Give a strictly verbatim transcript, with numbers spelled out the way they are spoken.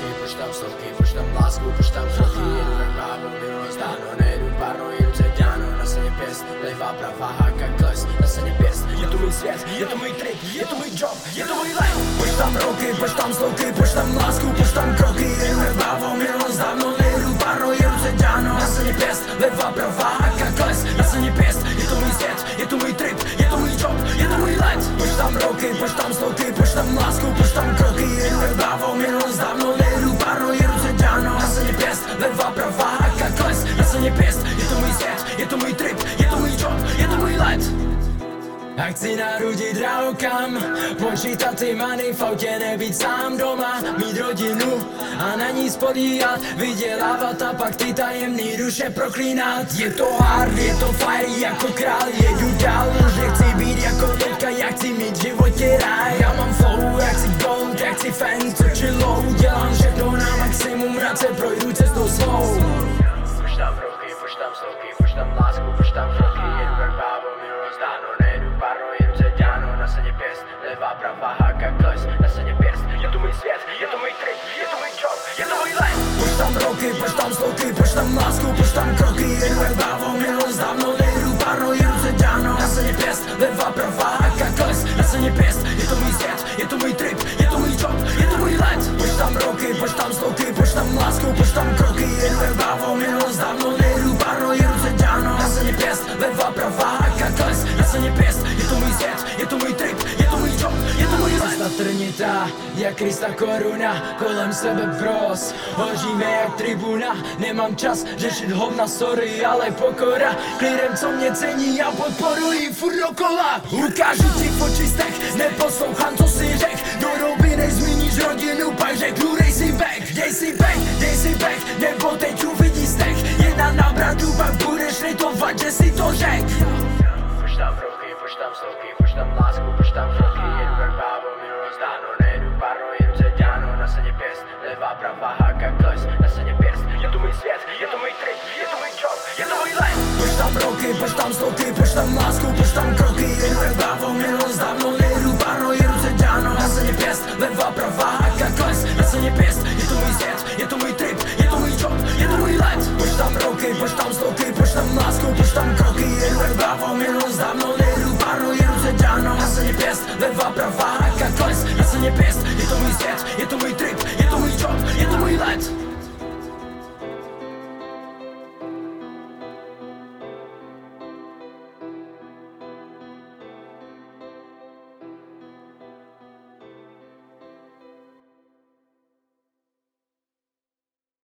stovky, počítám stovky, počítám lásku, počítám kroky. Jedu jak bábo, minulost dávno, nejedu párno, jedu ceďáno. Na scéně pěst, levá, pravá, háka, kles. Na scéně pěst, je to můj svět, je to můj trip, je to můj job, je to můj life. Počítám roky, počítám stovky, počítám lásku, počítám kroky. Jedu jak bábo, minulost dávno, nejedu párno, jedu ceďáno. Na scéně pěst, levá, pravá, háka, kles. Na scéně pěst, je to můj svět, je to můj trip, je to můj job, je to můj life. Počítám roky, počítám stovky, počítám lásku, počítám kroky. Jedu jak bávo, minulost dávno, nejedu párno, jedu ceďáno. Na scéně pěst, levá, pravá, háka, kles. Na scéně pěst, je to můj svět, je to můj trip, je to můj job, je to můj life. A chci narudit draukam, počítat ty money, v autě nebýt sám doma, mít rodinu a na ní spodíhat, vydělávat a pak ty tajemný duše proklínat. Je to hard, je to fire, jako král, jedu dál, že chci být jako teďka, já chci mít v životě ráj. Já mám flow, jak chci gold, jak chci fans, co chillou, dělám všechno na maximum, rád se projdu cestou svou. Počítám roky, počítám stovky, počítám lásku, počítám kroky, jedu jak bábo, minulost dávno, nejedu párno, jedu ceďáno. Na scéně pěst, levá, pravá, háka, kles. Na scéně pěst, je to můj svět, je to můj trip, je to můj job, je to můj life. Počítám roky, počítám stovky, počítám lásku, počítám kroky, jedu jak bávo, minulost dávno, nejedu párno, jedu ceďáno. Na scéně pěst, levá, pravá, háka, kles. Na scéně pěst, je to můj svět, je to můj trip, je to můj job, je to můj life. Počítám roky, počítám stovky, počítám lásku, počítám kroky, jedu jak bávo, minulost dávno, nejedu párno, jedu ceďáno. Na scéně pěst, levá, pravá, háka, kles. Na scéně pěst, je to můj svět, je to můj trip, je to můj job, je to můj life. Trnitá, jak Krista koruna, kolem sebe bros, hoříme jak tribuna, nemám čas řešit hovna, sorry, ale pokora, klidem co mě cení, já podporuji furt dokola. Ukážu ti v očistech, neposlouchám co si řek, do doby než zmíníš rodinu, pak řeknu dej si back, dej si back, dej si back, nebo teď uvidí stech, jedna na bratu, pak budeš litovat, že si to řek. Počítám roky, počítám stovky, počítám lásku, počítám kroky, jedu jak bávo, minulost dávno, nejedu párno, jedu ceďáno. Na scéně pěst, levá, pravá, háka, kles. Na scéně pěst, je to můj svět, je to můj trip, je to můj job, je to můj life. Počítám roky, počítám stovky, počítám lásku, počítám kroky, jedu jak